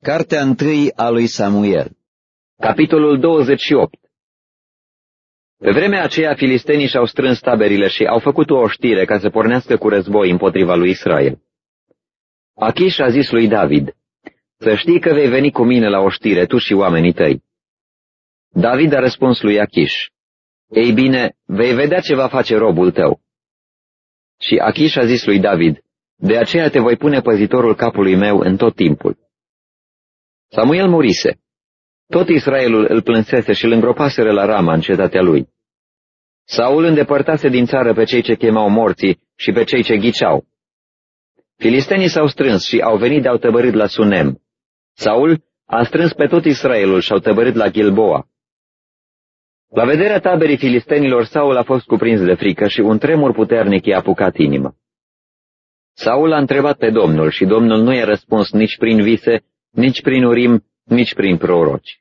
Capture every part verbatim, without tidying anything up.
Cartea întâi a lui Samuel. Capitolul douăzeci și opt. Pe vremea aceea, filistenii și-au strâns taberile și au făcut o oștire ca să pornească cu război împotriva lui Israel. Achiș a zis lui David: să știi că vei veni cu mine la oștire, tu și oamenii tăi. David a răspuns lui Achiș: ei bine, vei vedea ce va face robul tău. Și Achiș a zis lui David: de aceea te voi pune păzitorul capului meu în tot timpul. Samuel murise. Tot Israelul îl plânsese și îl îngropaseră la Rama, în cetatea lui. Saul îndepărtase din țară pe cei ce chemau morții și pe cei ce ghiceau. Filistenii s-au strâns și au venit de-au tăbărât la Sunem. Saul a strâns pe tot Israelul și au tăbărât la Gilboa. La vederea taberii filistenilor, Saul a fost cuprins de frică și un tremur puternic i-a apucat inima. Saul a întrebat pe Domnul și Domnul nu i-a răspuns nici prin vise, nici prin urim, nici prin proroci.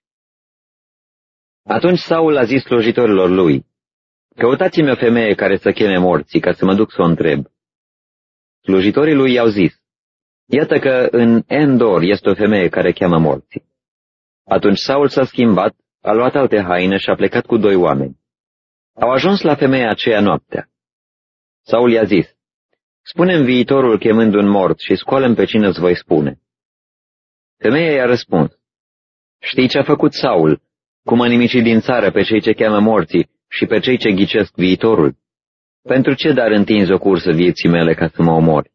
Atunci Saul a zis slujitorilor lui: căutați-mi o femeie care să cheme morții, ca să mă duc să o întreb. Slujitorii lui i-au zis: iată că în Endor este o femeie care cheamă morții. Atunci Saul s-a schimbat, a luat alte haine și a plecat cu doi oameni. Au ajuns la femeia aceea noaptea. Saul i-a zis: spune-mi viitorul chemând un mort și scoală-mi pe cine îți voi spune. Femeia i-a răspuns: știi ce a făcut Saul, cum a nimicit din țară pe cei ce cheamă morții și pe cei ce ghicesc viitorul? Pentru ce dar întinzi o cursă vieții mele ca să mă omori?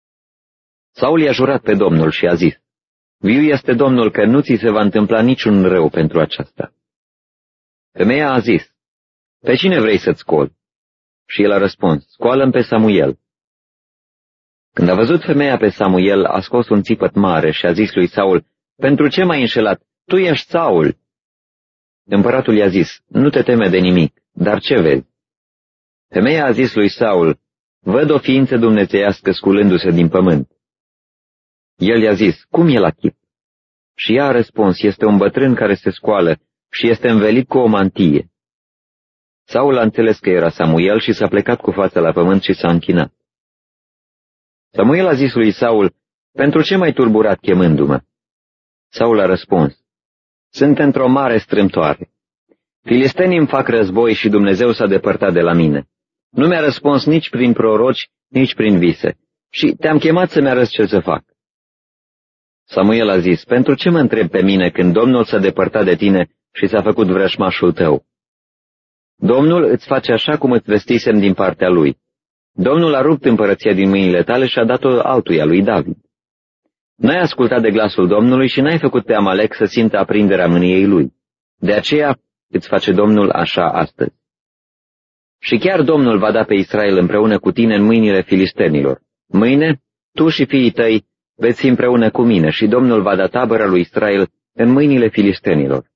Saul i-a jurat pe Domnul și a zis: viu este Domnul că nu ți se va întâmpla niciun rău pentru aceasta. Femeia a zis: pe cine vrei să-ți scoli? Și el a răspuns: scoală-mi pe Samuel. Când a văzut femeia pe Samuel, a scos un țipăt mare și a zis lui Saul: pentru ce m-ai înșelat? Tu ești Saul. Împăratul i-a zis: nu te teme de nimic, dar ce vezi? Femeia a zis lui Saul: văd o ființă dumnezeiască sculându-se din pământ. El i-a zis: cum e la chip? Și ea a răspuns: este un bătrân care se scoală și este învelit cu o mantie. Saul a înțeles că era Samuel și s-a plecat cu fața la pământ și s-a închinat. Samuel a zis lui Saul: pentru ce m-ai turburat chemându-mă? Saul a răspuns: sunt într-o mare strâmtoare. Filistenii îmi fac război și Dumnezeu s-a depărtat de la mine. Nu mi-a răspuns nici prin proroci, nici prin vise. Și te-am chemat să-mi arăți ce să fac. Samuel a zis: pentru ce mă întreb pe mine când Domnul s-a depărtat de tine și s-a făcut vrășmașul tău? Domnul îți face așa cum îți vestisem din partea lui. Domnul a rupt împărăția din mâinile tale și a dat-o altuia, lui David. N-ai ascultat de glasul Domnului și n-ai făcut pe Amalek să simtă aprinderea mâniei lui. De aceea îți face Domnul așa astăzi. Și chiar Domnul va da pe Israel împreună cu tine în mâinile filistenilor. Mâine, tu și fiii tăi veți fi împreună cu mine și Domnul va da tabăra lui Israel în mâinile filistenilor.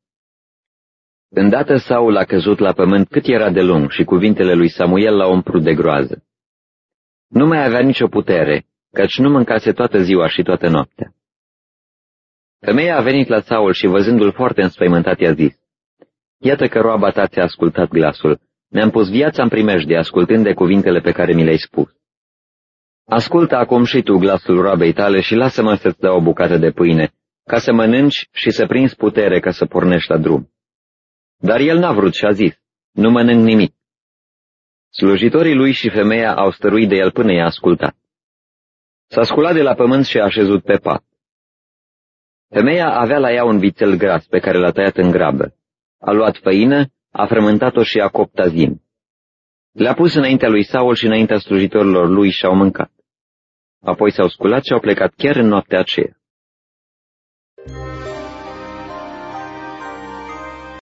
Îndată Saul a căzut la pământ cât era de lung și cuvintele lui Samuel l-au umplut de groază. Nu mai avea nicio putere, căci nu mâncase toată ziua și toată noaptea. Femeia a venit la Saul și, văzându-l foarte înspăimântat, i-a zis: iată că roaba ta ți-a ascultat glasul, mi-am pus viața în primejdie ascultând de cuvintele pe care mi le-ai spus. Ascultă acum și tu glasul roabei tale și lasă-mă să-ți dau o bucată de pâine, ca să mănânci și să prinzi putere ca să pornești la drum. Dar el n-a vrut și a zis: nu mănânc nimic. Slujitorii lui și femeia au stăruit de el până i-a ascultat. S-a sculat de la pământ și a așezut pe pat. Femeia avea la ea un vițel gras pe care l-a tăiat în grabă. A luat făină, a frământat-o și a copt azim. Le-a pus înaintea lui Saul și înaintea slujitorilor lui și au mâncat. Apoi s-au sculat și au plecat chiar în noaptea aceea.